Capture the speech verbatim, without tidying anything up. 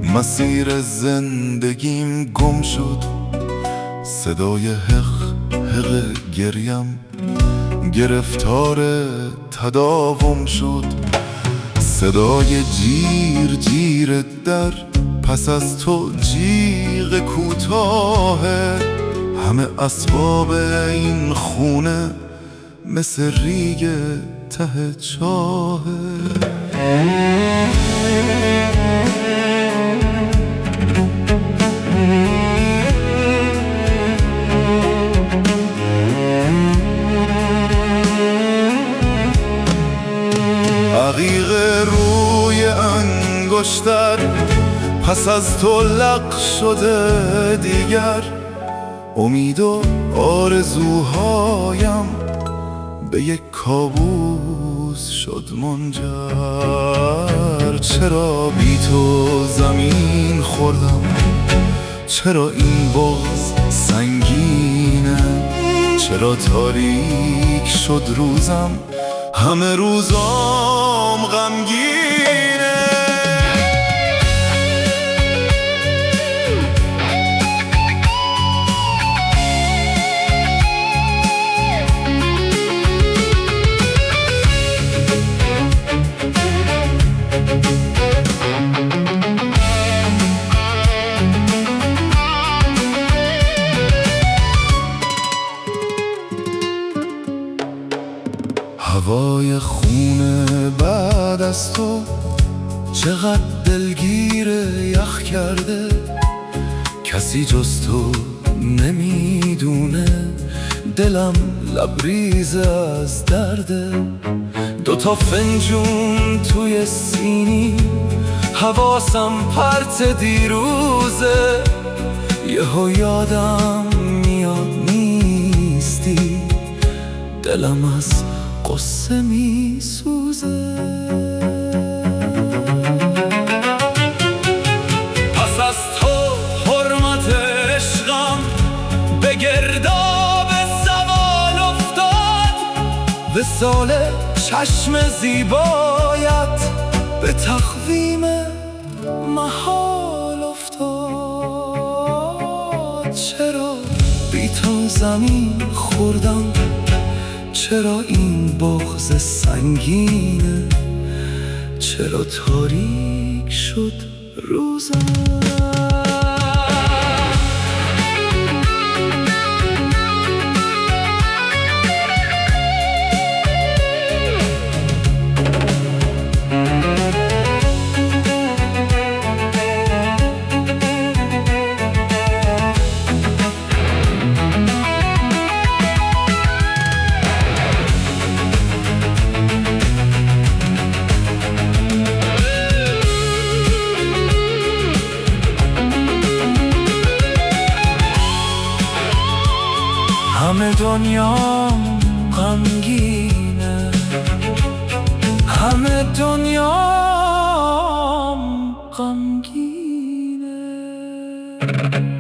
مسیر زندگیم گم شد، صدای حق حق گریم گرفتار تداوم شد. صدای جیر جیر در پس از تو جیغ کوتاهه. همه اسباب این خونه مثل ریگ ته چاهه. عقیق روی انگشتر پس از تو لق شده دیگر. امید و آرزوهایم به یک کابوس شد منجر. چرا بی تو زمین خوردم، چرا این بغض سنگینه، چرا تاریک شد روزم، همه روزام غمگینه. هوای خونه بعد از تو چقدر دلگیر یخ کرده. کسی جز تو نمیدونه دلم لبریز از درده. دوتا فنجون توی سینی حواسم پرت دیروزه. یهو یادم میاد نیستی، دلم از قصه می سوزه. پس از تو حرمت عشقم به گرداب زوال افتاد. وصال چشم زیبایت به تقویم محال افتاد. چرا بی تو زمین خوردم، چرا این بغض سنگینه، چرا تاریک شد روزم. همه دنیام غمگینه، همه دنیام غمگینه.